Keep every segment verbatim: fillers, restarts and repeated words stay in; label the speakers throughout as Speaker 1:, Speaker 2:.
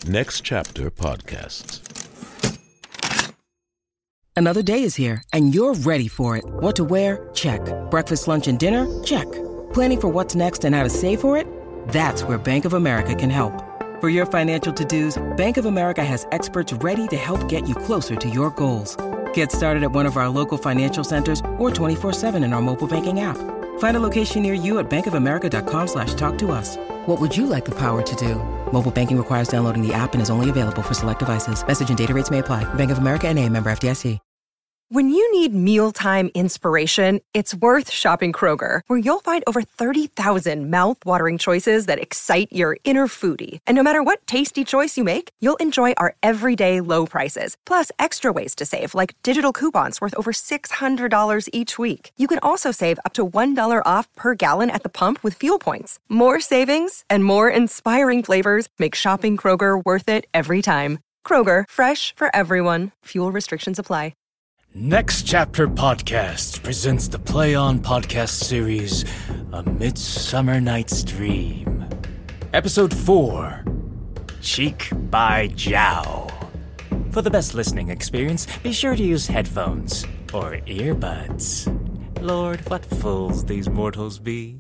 Speaker 1: Next Chapter Podcasts.
Speaker 2: Another day is here, and you're ready for it. What to wear? Check. Breakfast, lunch, and dinner? Check. Planning for what's next and how to save for it? That's where Bank of America can help. For your financial to-dos, Bank of America has experts ready to help get you closer to your goals. Get started at one of our local financial centers or twenty-four seven in our mobile banking app. Find a location near you at bankofamerica.com slash talk to us. What would you like the power to do? Mobile banking requires downloading the app and is only available for select devices. Message and data rates may apply. Bank of America N A, member F D I C.
Speaker 3: When you need mealtime inspiration, it's worth shopping Kroger, where you'll find over thirty thousand mouth-watering choices that excite your inner foodie. And no matter what tasty choice you make, you'll enjoy our everyday low prices, plus extra ways to save, like digital coupons worth over six hundred dollars each week. You can also save up to one dollar off per gallon at the pump with fuel points. More savings and more inspiring flavors make shopping Kroger worth it every time. Kroger, fresh for everyone. Fuel restrictions apply.
Speaker 4: Next Chapter Podcast presents the Play On podcast series, A Midsummer Night's Dream. Episode four, Cheek by Jowl. For the best listening experience, be sure to use headphones or earbuds. Lord, what fools these mortals be.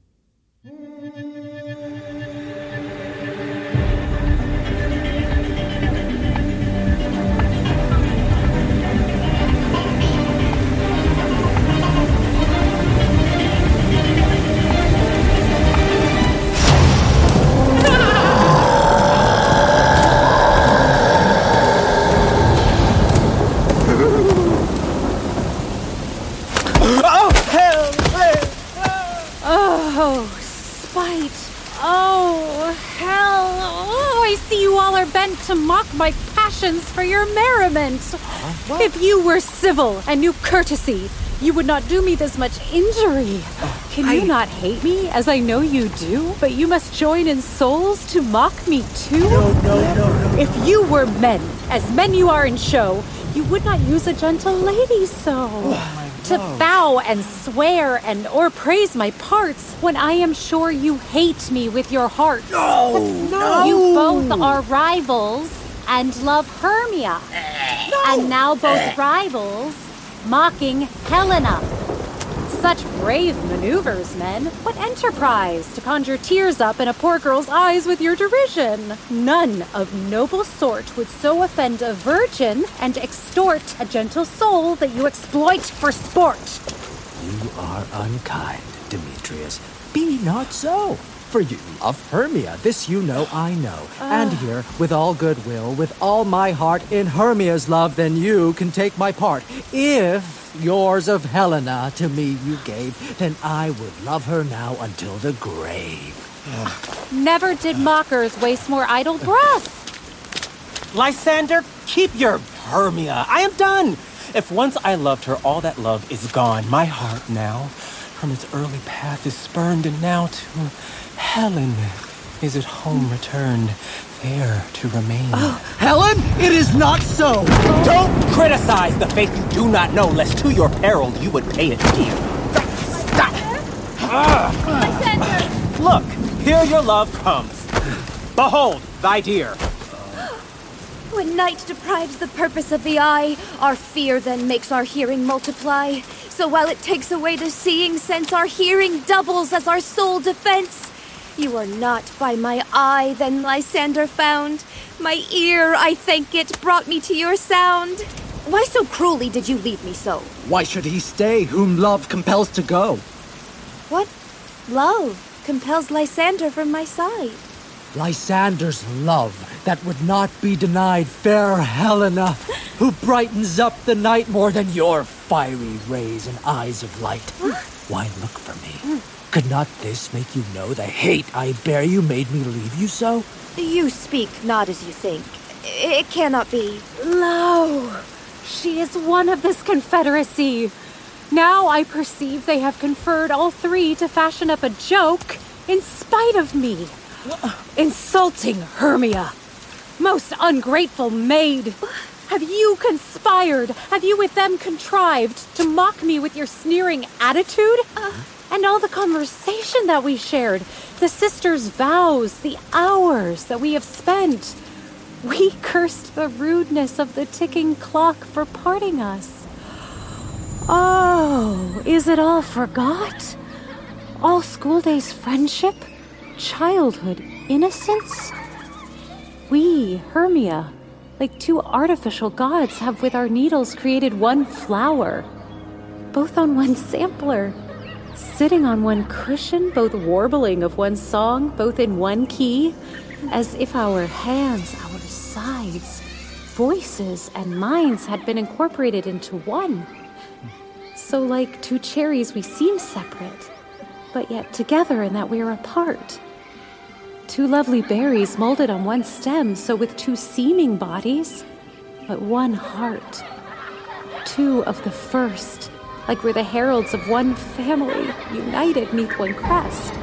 Speaker 5: Oh, spite. Oh, hell. Oh, I see you all are bent to mock my passions for your merriment.
Speaker 4: Huh?
Speaker 5: If you were civil and knew courtesy, you would not do me this much injury.
Speaker 4: Oh,
Speaker 5: Can
Speaker 4: I...
Speaker 5: you not hate me, as I know you do? But you must join in souls to mock me too?
Speaker 4: No, no, no, no.
Speaker 5: If you were men, as men you are in show, you would not use a gentle lady so.
Speaker 4: Oh,
Speaker 5: to bow and swear and or praise my parts when I am sure you hate me with your heart.
Speaker 4: No, no.
Speaker 5: You both are rivals and love Hermia.
Speaker 4: No.
Speaker 5: And now both rivals mocking Helena. Such brave maneuvers, men. What enterprise to conjure tears up in a poor girl's eyes with your derision. None of noble sort would so offend a virgin and extort a gentle soul that you exploit for sport.
Speaker 6: You are unkind, Demetrius. Be not so. For you love Hermia, this you know I know. Uh. And here, with all goodwill, with all my heart, in Hermia's love, then you can take my part. If yours of Helena to me you gave, then I would love her now until the grave.
Speaker 5: Never did mockers waste more idle breath.
Speaker 7: Lysander, keep your Hermia. I am done. If once I loved her, all that love is gone. My heart now, from its early path, is spurned, and now to Helen is at home returned, there to remain.
Speaker 6: Oh, Helen, it is not so.
Speaker 7: Don't criticize the faith you do not know, lest to your peril you would pay it dear. Stop!
Speaker 5: Lysander!
Speaker 7: Look, here your love comes. Behold, thy dear.
Speaker 8: When night deprives the purpose of the eye, our fear then makes our hearing multiply. So while it takes away the seeing sense, our hearing doubles as our sole defense. You are not by my eye then Lysander found. My ear, I thank it, brought me to your sound. Why so cruelly did you leave me so?
Speaker 6: Why should he stay whom love compels to go?
Speaker 8: What? Love compels Lysander from my side.
Speaker 6: Lysander's love that would not be denied, fair Helena, who brightens up the night more than your fiery rays and eyes of light. Why look for me? Could not this make you know the hate I bear you made me leave you so?
Speaker 8: You speak not as you think. It cannot be.
Speaker 5: Lo, she is one of this confederacy. Now I perceive they have conferred all three to fashion up a joke in spite of me. Insulting Hermia. Most ungrateful maid. Have you conspired? Have you with them contrived to mock me with your sneering attitude? Uh, and all the conversation that we shared, the sisters' vows, the hours that we have spent. We cursed the rudeness of the ticking clock for parting us. Oh, is it all forgot? All school days friendship? Childhood innocence? We, Hermia, like two artificial gods, have with our needles created one flower, both on one sampler, sitting on one cushion, both warbling of one song, both in one key, as if our hands, our sides, voices, and minds had been incorporated into one. So like two cherries we seem separate, but yet together in that we are apart. Two lovely berries molded on one stem, so with two seeming bodies, but one heart. Two of the first, like we're the heralds of one family, united neath one crest.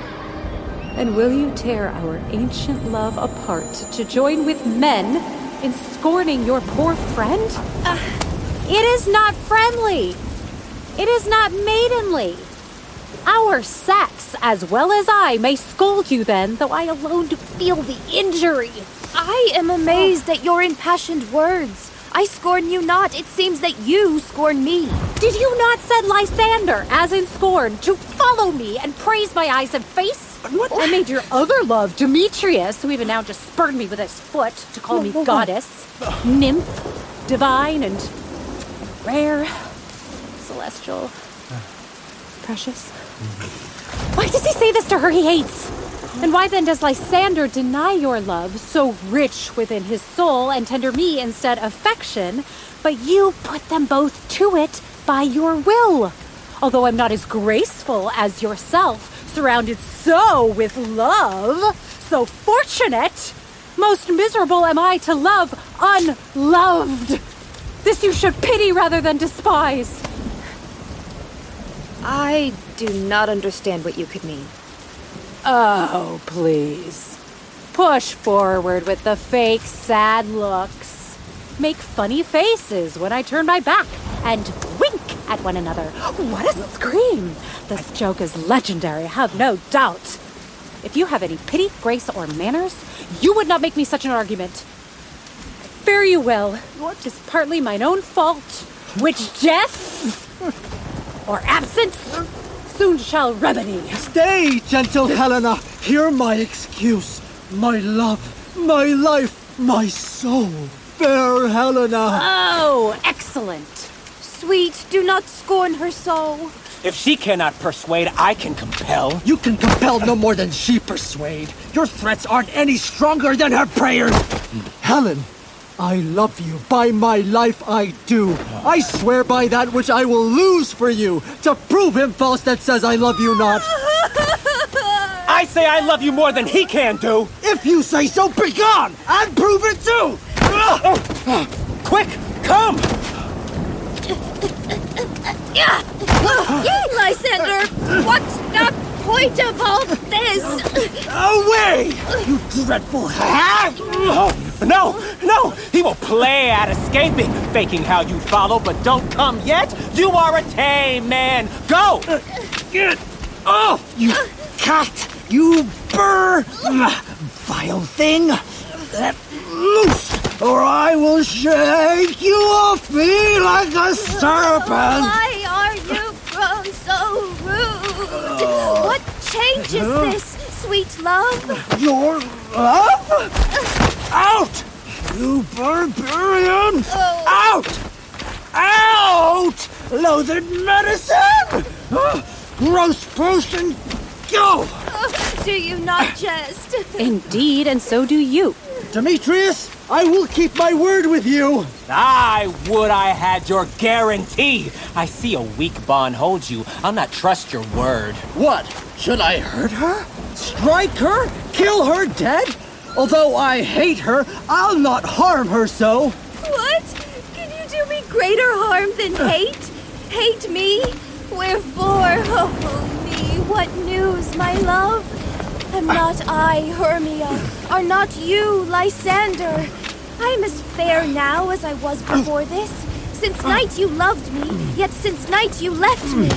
Speaker 5: And will you tear our ancient love apart to join with men in scorning your poor friend? Uh, it is not friendly. It is not maidenly. Our sex, as well as I, may scold you then, though I alone do feel the injury.
Speaker 8: I am amazed at your impassioned words. I scorn you not. It seems that you scorn me.
Speaker 5: Did you not said Lysander, as in scorn, to follow me and praise my eyes and face? What? I made your other love, Demetrius, who even now just spurned me with his foot to call me goddess, nymph, divine, and rare, celestial, precious. Why does he say this to her he hates? And why then does Lysander deny your love, so rich within his soul, and tender me instead affection, but you put them both to it by your will? Although I'm not as graceful as yourself, surrounded so with love, so fortunate, most miserable am I to love unloved. This you should pity rather than despise.
Speaker 8: I do not understand what you could mean.
Speaker 5: Oh, please. Push forward with the fake sad looks. Make funny faces when I turn my back and wink at one another. What a scream! This joke is legendary, have no doubt. If you have any pity, grace, or manners, you would not make me such an argument. Fare you well. What is partly mine own fault, which death or absence soon shall remedy.
Speaker 6: Stay, gentle Helena. Hear my excuse. My love, my life, my soul. Fair Helena.
Speaker 5: Oh, excellent.
Speaker 8: Sweet, do not scorn her soul.
Speaker 7: If she cannot persuade, I can compel.
Speaker 6: You can compel no more than she persuade. Your threats aren't any stronger than her prayers. Helen, I love you. By my life, I do. I swear by that which I will lose for you, to prove him false that says I love you not.
Speaker 7: I say I love you more than he can do.
Speaker 6: If you say so, begone, and prove it too.
Speaker 7: Quick, come.
Speaker 8: Lysander, what's the point of all this?
Speaker 6: Away, you dreadful hag!
Speaker 7: No, no, he will play at escaping, faking how you follow, but don't come yet. You are a tame man. Go!
Speaker 6: Get off, you cat! You burr! Vile thing! Let loose, or I will shake you off me like a serpent!
Speaker 8: Why are you grown so rude? What change is this, sweet love?
Speaker 6: Your love? Out! You barbarian!
Speaker 8: Oh.
Speaker 6: Out! Out! Loathed medicine! Gross potion! Go!
Speaker 8: Oh, do you not jest?
Speaker 5: Indeed, and so do you.
Speaker 6: Demetrius, I will keep my word with you.
Speaker 7: I would I had your guarantee. I see a weak bond holds you. I'll not trust your word.
Speaker 6: What? Should I hurt her? Strike her? Kill her dead? Although I hate her, I'll not harm her so.
Speaker 8: What? Can you do me greater harm than hate? Hate me? Wherefore? Oh, me, what news, my love? Am not I, Hermia? Are not you, Lysander? I am as fair now as I was before this. Since night you loved me, yet since night you left me.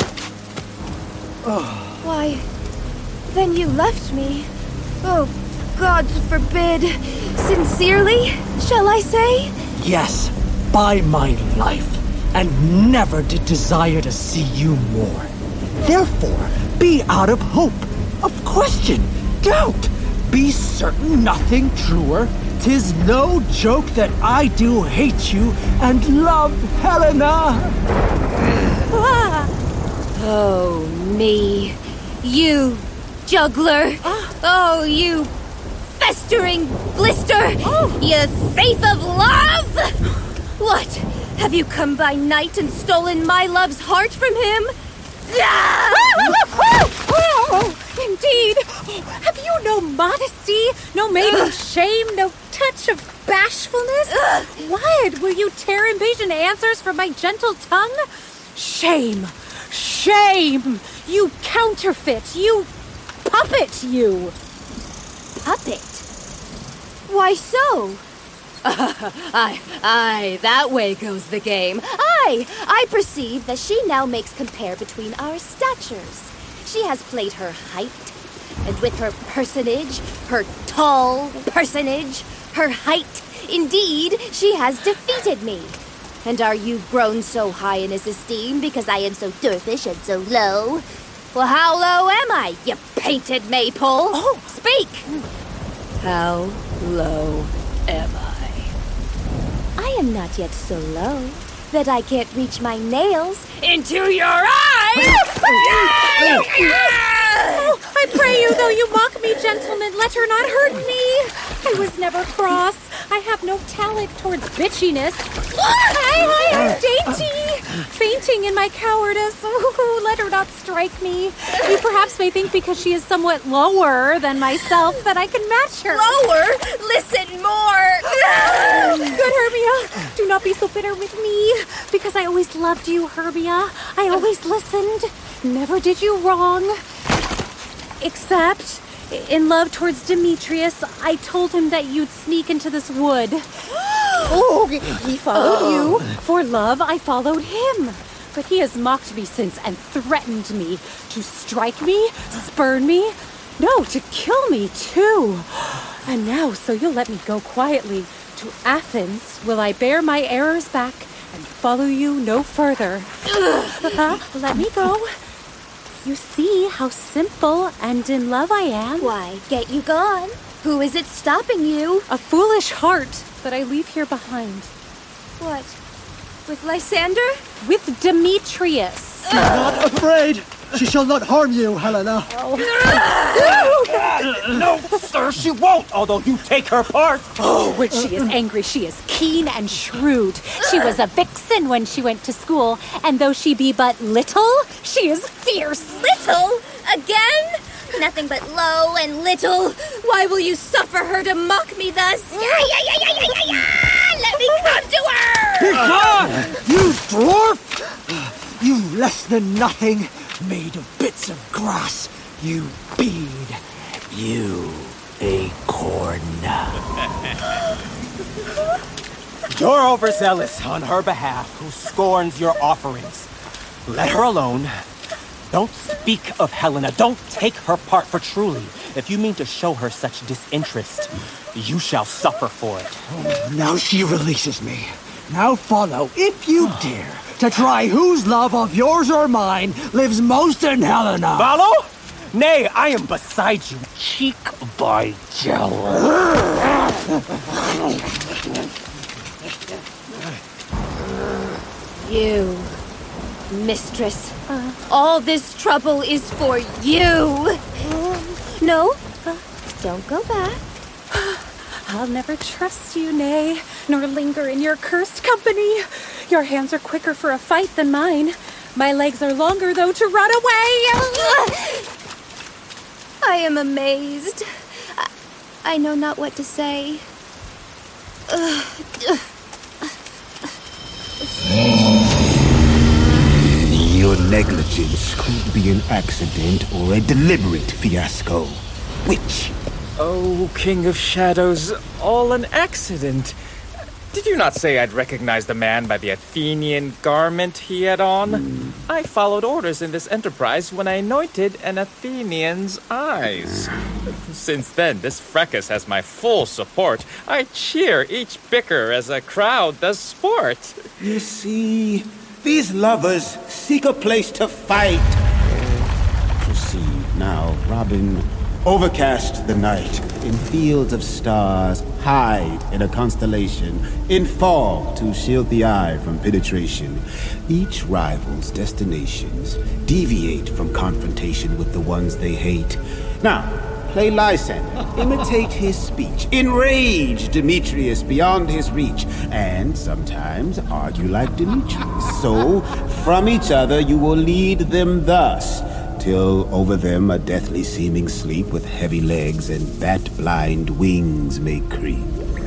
Speaker 8: Why, then you left me. Oh, gods forbid. Sincerely, shall I say?
Speaker 6: Yes, by my life, and never did desire to see you more. Therefore, be out of hope, of question, doubt. Be certain nothing truer. 'Tis no joke that I do hate you and love Helena.
Speaker 8: Ah. Oh, me. You, juggler. Oh, you festering blister. You thief of love. What? Have you come by night and stolen my love's heart from him? Ah!
Speaker 5: Oh, indeed. Oh, have you no modesty, no maiden shame, no touch of bashfulness?
Speaker 8: Ugh.
Speaker 5: What? Will you tear impatient answers from my gentle tongue? Shame! Shame! You counterfeit! You puppet, you!
Speaker 8: Puppet? Why so? Aye, aye, that way goes the game. Aye, I perceive that she now makes compare between our statures. She has played her height, and with her personage, her tall personage, her height, indeed, she has defeated me. And are you grown so high in his esteem because I am so dwarfish and so low? Well, how low am I, you painted maypole? Oh, speak! How low am I? I am not yet so low that I can't reach my nails into your eyes!
Speaker 5: Oh, I pray you, though you mock me, gentlemen, let her not hurt me. I was never cross. I have no talent towards bitchiness. I, I am dainty, fainting in my cowardice. Oh, let her not strike me. You perhaps may think because she is somewhat lower than myself that I can match her.
Speaker 8: Lower? Listen more!
Speaker 5: Good Hermia, do not be so bitter with me, because I always loved you, Hermia. I always listened. Never did you wrong. Except, in love towards Demetrius, I told him that you'd sneak into this wood. Oh, he followed you. For love, I followed him. But he has mocked me since and threatened me to strike me, spurn me, no, to kill me too. And now, so you'll let me go quietly to Athens, will I bear my errors back and follow you no further. Uh, let me go. You see how simple and in love I am?
Speaker 8: Why, get you gone. Who is it stopping you?
Speaker 5: A foolish heart that I leave here behind.
Speaker 8: What? With Lysander?
Speaker 5: With Demetrius.
Speaker 6: Be not afraid. She shall not harm you, Helena.
Speaker 7: No, sir, she won't, although you take her part.
Speaker 5: Oh, when she is angry, she is keen and shrewd. She was a vixen when she went to school, and though she be but little, she is fierce.
Speaker 8: Little? Again? Nothing but low and little. Why will you suffer her to mock me thus? Yeah, yeah, yeah, yeah, yeah, yeah, yeah. Let me come to her!
Speaker 6: Begone, you dwarf! You less than nothing, made of bits of grass. You bead. You acorn.
Speaker 7: You're overzealous on her behalf, who scorns your offerings. Let her alone. Don't speak of Helena. Don't take her part, for truly, if you mean to show her such disinterest, you shall suffer for it.
Speaker 6: Oh, now she releases me. Now follow, if you dare, to try whose love of yours or mine lives most in Helena.
Speaker 7: Follow? Nay, I am beside you, cheek by jowl.
Speaker 8: You, mistress, uh, all this trouble is for you. Uh, no, uh, don't go back.
Speaker 5: I'll never trust you, nay, nor linger in your cursed company. Your hands are quicker for a fight than mine. My legs are longer, though, to run away.
Speaker 8: I am amazed. I, I know not what to say.
Speaker 9: Your negligence could be an accident or a deliberate fiasco. Which?
Speaker 4: Oh, King of Shadows, all an accident.
Speaker 7: Did you not say I'd recognize the man by the Athenian garment he had on? Mm. I followed orders in this enterprise when I anointed an Athenian's eyes. Since then, this fracas has my full support. I cheer each bicker as a crowd does sport.
Speaker 9: You see, these lovers seek a place to fight. Proceed now, Robin. Overcast the night, in fields of stars, hide in a constellation, in fog to shield the eye from penetration. Each rival's destinations deviate from confrontation with the ones they hate. Now, play Lysander, imitate his speech, enrage Demetrius beyond his reach, and sometimes argue like Demetrius. So, from each other you will lead them thus, till over them a deathly seeming sleep with heavy legs and bat-blind wings may creep.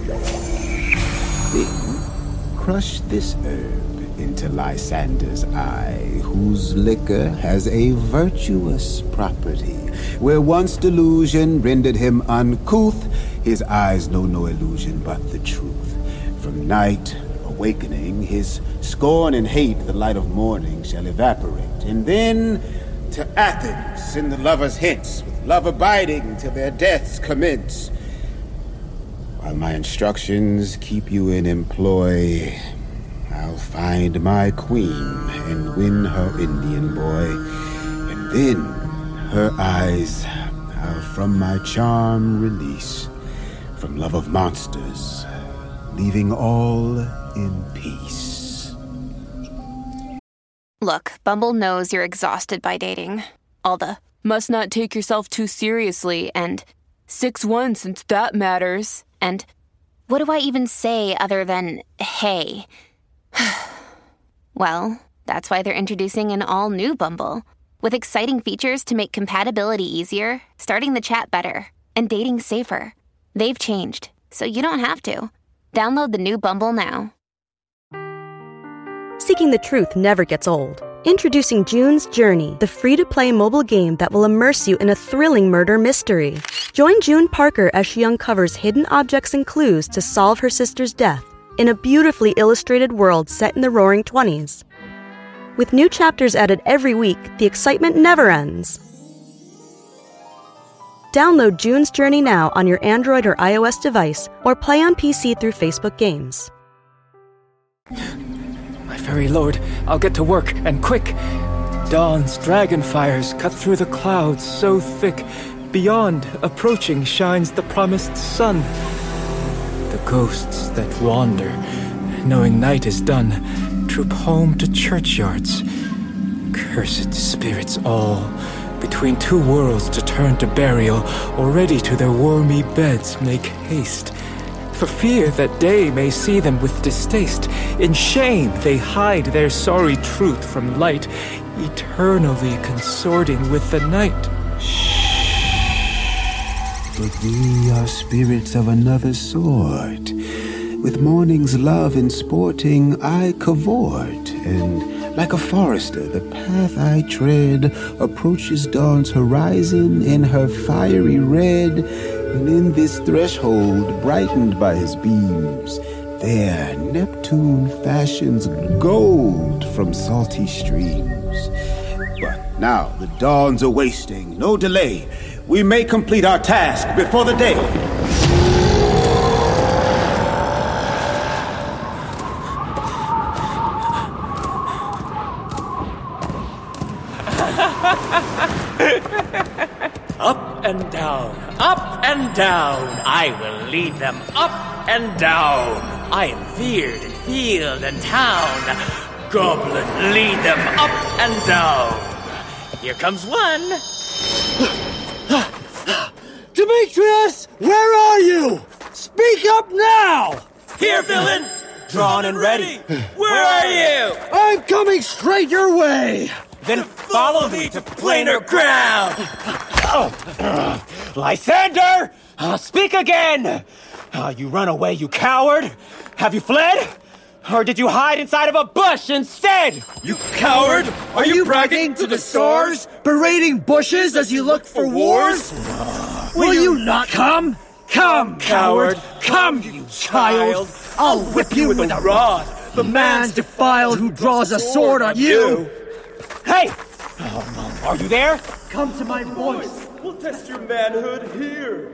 Speaker 9: Then crush this herb into Lysander's eye, whose liquor has a virtuous property. Where once delusion rendered him uncouth, his eyes know no illusion but the truth. From night awakening, his scorn and hate the light of morning shall evaporate, and then to Athens send the lovers hence, with love abiding till their deaths commence. While my instructions keep you in employ, I'll find my queen and win her Indian boy, and then her eyes I'll from my charm release, from love of monsters, leaving all in peace.
Speaker 10: Look, Bumble knows you're exhausted by dating. All the, must not take yourself too seriously, and six one since that matters, and what do I even say other than, hey? Well, that's why they're introducing an all-new Bumble, with exciting features to make compatibility easier, starting the chat better, and dating safer. They've changed, so you don't have to. Download the new Bumble now.
Speaker 11: Seeking the truth never gets old. Introducing June's Journey, the free-to-play mobile game that will immerse you in a thrilling murder mystery. Join June Parker as she uncovers hidden objects and clues to solve her sister's death in a beautifully illustrated world set in the Roaring Twenties. With new chapters added every week, the excitement never ends. Download June's Journey now on your Android or iOS device, or play on P C through Facebook Games.
Speaker 4: My fairy lord, I'll get to work, and quick! Dawn's dragon fires cut through the clouds so thick. Beyond, approaching, shines the promised sun. The ghosts that wander, knowing night is done, troop home to churchyards. Cursed spirits all, between two worlds to turn to burial, already to their wormy beds make haste. For fear that day may see them with distaste, in shame they hide their sorry truth from light, eternally consorting with the night.
Speaker 9: But we are spirits of another sort. With morning's love and sporting, I cavort, and like a forester, the path I tread approaches dawn's horizon in her fiery red. And in this threshold, brightened by his beams, there Neptune fashions gold from salty streams. But now the dawns are wasting, no delay. We may complete our task before the day.
Speaker 4: Up and down, up and down, I will lead them up and down. I am feared in field and town. Goblin, lead them up and down. Here comes one.
Speaker 12: Demetrius, where are you? Speak up now!
Speaker 7: Here, villain! Drawn and ready. Where are you?
Speaker 12: I'm coming straight your way.
Speaker 7: Then follow me to plainer ground.
Speaker 12: Oh. Uh, Lysander! Uh, speak again! Uh, you run away, you coward! Have you fled? Or did you hide inside of a bush instead?
Speaker 7: You coward! Are, Are you, you bragging, bragging to the stars?
Speaker 12: Berating bushes as you look for wars?
Speaker 7: Uh,
Speaker 12: will, will you, you not come?
Speaker 6: Come, coward! Come, you child! I'll whip you with a rod! The man's defiled who draws a sword on you!
Speaker 12: Hey! Oh, are you there?
Speaker 6: Come to my voice!
Speaker 13: We'll test your manhood here.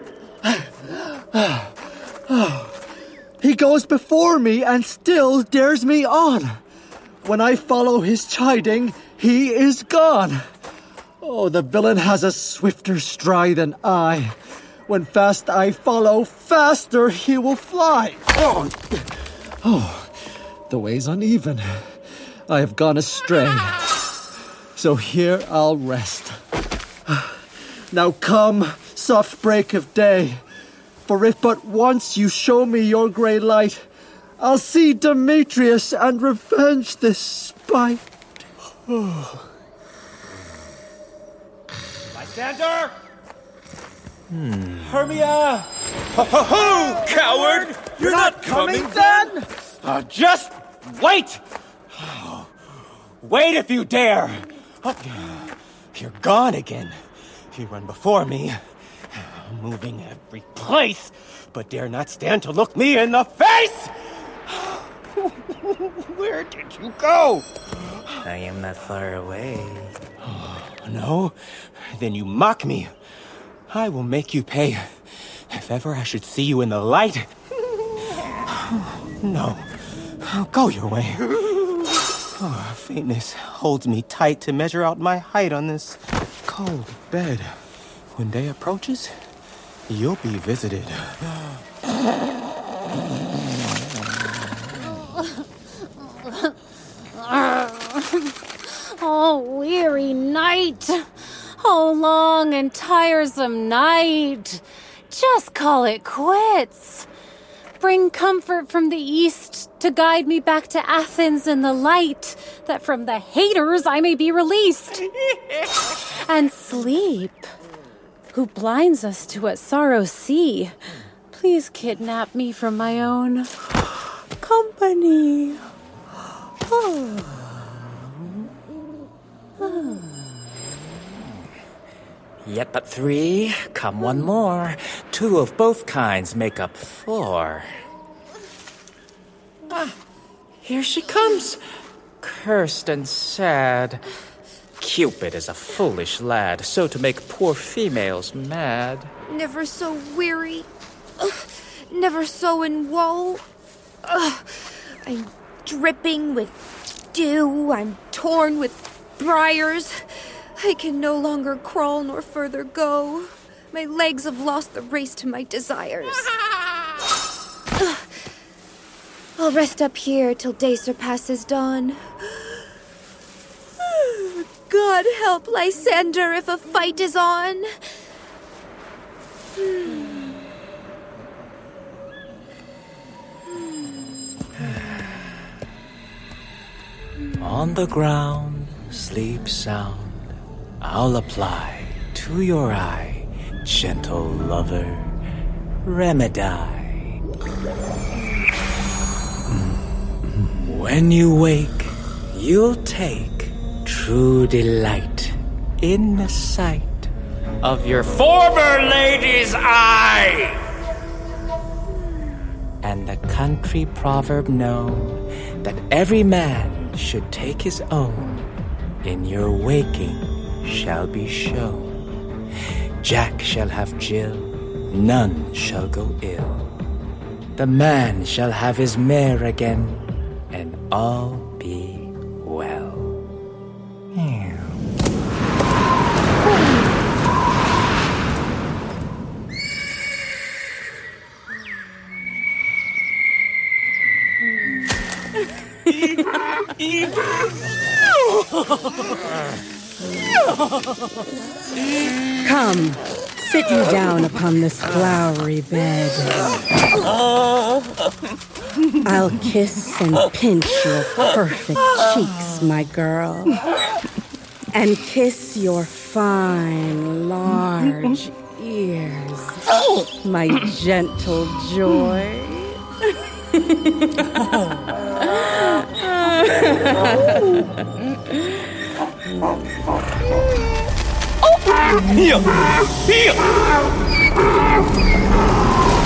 Speaker 6: He goes before me and still dares me on. When I follow his chiding, he is gone. Oh, the villain has a swifter stride than I. When fast I follow, faster he will fly. Oh, oh, the way's uneven. I have gone astray. So here I'll rest. Now come, soft break of day. For if but once you show me your grey light, I'll see Demetrius and revenge this spite.
Speaker 12: Lysander!
Speaker 13: Hmm.
Speaker 12: Hermia!
Speaker 13: Ho, ho, ho, coward! You're not coming, then?
Speaker 12: Uh, just wait! Oh, wait if you dare! Oh, you're gone again. You run before me, moving every place, but dare not stand to look me in the face! Where did you go?
Speaker 7: I am not far away.
Speaker 12: Oh, no? Then you mock me. I will make you pay if ever I should see you in the light. No. Go your way. Oh, faintness holds me tight to measure out my height on this cold bed. When day approaches, you'll be visited.
Speaker 5: Oh, weary night. Oh, long and tiresome night. Just call it quits. Bring comfort from the east to guide me back to Athens in the light, that from the haters I may be released. And sleep, who blinds us to what sorrows see, please kidnap me from my own company. Oh. Oh.
Speaker 7: Yet but three, come one more. Two of both kinds make up four. Ah, here she comes, cursed and sad. Cupid is a foolish lad, so to make poor females mad.
Speaker 8: Never so weary, Ugh. Never so in woe. Ugh. I'm dripping with dew, I'm torn with briars. I can no longer crawl nor further go. My legs have lost the race to my desires. I'll rest up here till day surpasses dawn. God help Lysander if a fight is on.
Speaker 7: On the ground, sleep sound. I'll apply to your eye, gentle lover, remedy. When you wake, you'll take true delight in the sight of your former lady's eye. And the country proverb know that every man should take his own. In your waking shall be shown. Jack shall have Jill, none shall go ill. The man shall have his mare again, and all be well.
Speaker 11: Come, sit you down upon this flowery bed. I'll kiss and pinch your perfect cheeks, my girl. And kiss your fine, large ears, my gentle joy.
Speaker 13: Here! Here!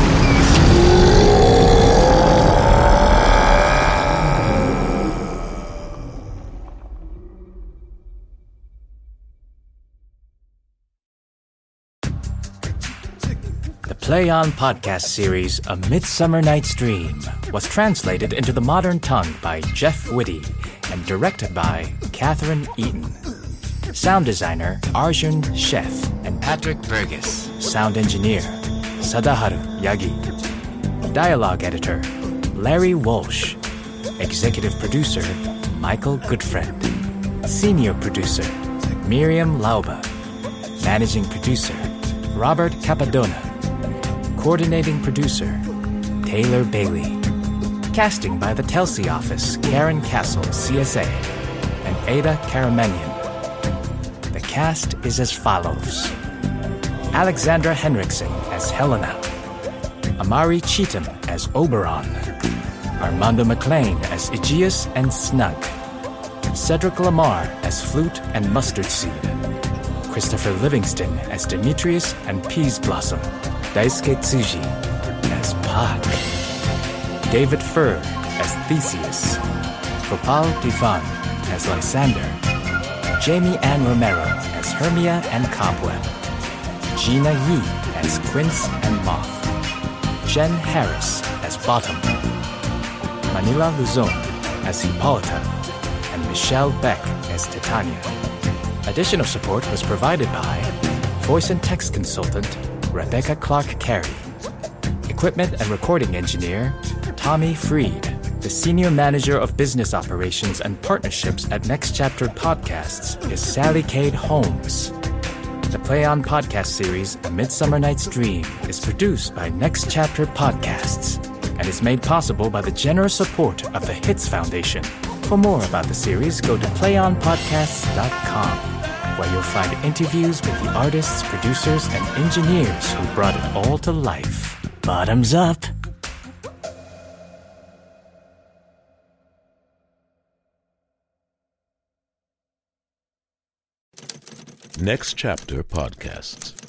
Speaker 4: Play On podcast series A Midsummer Night's Dream was translated into the modern tongue by Jeff Whitty and directed by Catherine Eaton. Sound designer Arjun Sheth and Patrick Burgess. Sound engineer Sadaharu Yagi. Dialogue editor Larry Walsh. Executive producer Michael Goodfriend. Senior producer Miriam Lauba. Managing producer Robert Capadona. Coordinating producer Taylor Bailey. Casting by the Telsey office Karen Castle, C S A, and Ada Karamanian. The cast is as follows: Alexandra Henriksen as Helena, Amari Cheatham as Oberon, Armando McLean as Aegeus and Snug, Cedric Lamar as Flute and Mustard Seed, Christopher Livingston as Demetrius and Peas Blossom, Daisuke Tsuji as Pak, David Furr as Theseus, Gopal Divan as Lysander, Jamie Ann Romero as Hermia and Cobweb, Gina Yi as Quince and Moth, Jen Harris as Bottom, Manila Luzon as Hippolyta, and Michelle Beck as Titania. Additional support was provided by voice and text consultant Rebecca Clark-Carey, equipment and recording engineer Tommy Freed. The senior manager of business operations and partnerships at Next Chapter Podcasts is Sally Cade Holmes. The Play On podcast series A Midsummer Night's Dream is produced by Next Chapter Podcasts and is made possible by the generous support of the Hits Foundation. For more about the series, go to play on podcasts dot com, where you'll find interviews with the artists, producers, and engineers who brought it all to life. Bottoms up!
Speaker 1: Next Chapter Podcasts.